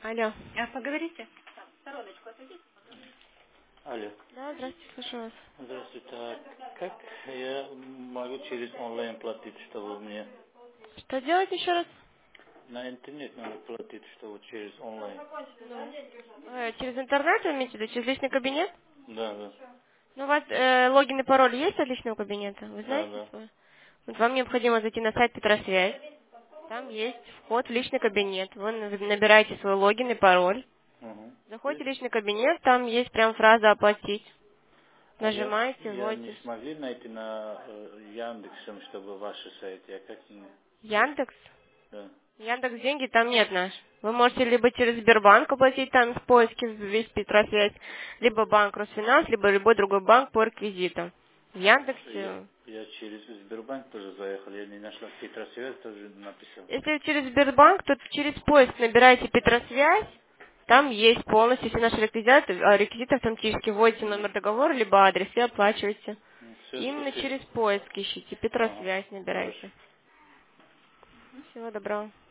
Алло. Поговорите? Алло. Да, здравствуйте, слушаю вас. Здравствуйте. А как я могу через онлайн платить, чтобы мне Что делать еще раз? на интернет надо платить, чтобы через онлайн? Ну, через интернет вы имеете в виду, через личный кабинет? Да, да. Ну, у вас логин и пароль есть от личного кабинета? Вы Да, знаете да. свой? Вот вам необходимо зайти на сайт Петросвязь. Там есть вход в личный кабинет. Вы набираете свой логин и пароль. Угу. Заходите в личный кабинет, там есть прям фраза «Оплатить». А Нажимаете, я не вводите. смогли найти на Яндексом, чтобы ваши сайты. Я как не... Яндекс? Да. Яндекс деньги там нет наш. Вы можете либо через Сбербанк оплатить там в поиске весь Петросвязь, либо банк Росфинанс, либо любой другой банк по реквизитам. В Яндексе. Я через Сбербанк тоже заехал. Я не нашла Петросвязь, тоже написал. Если через Сбербанк, то через поиск набираете Петросвязь, там есть полностью все наши реквизиты, реквизиты автоматически вводите номер договора, либо адрес и оплачиваете. Все, Именно спасибо. через поиск ищите, Ага. Петросвязь Хорошо. набирайте. Всего доброго.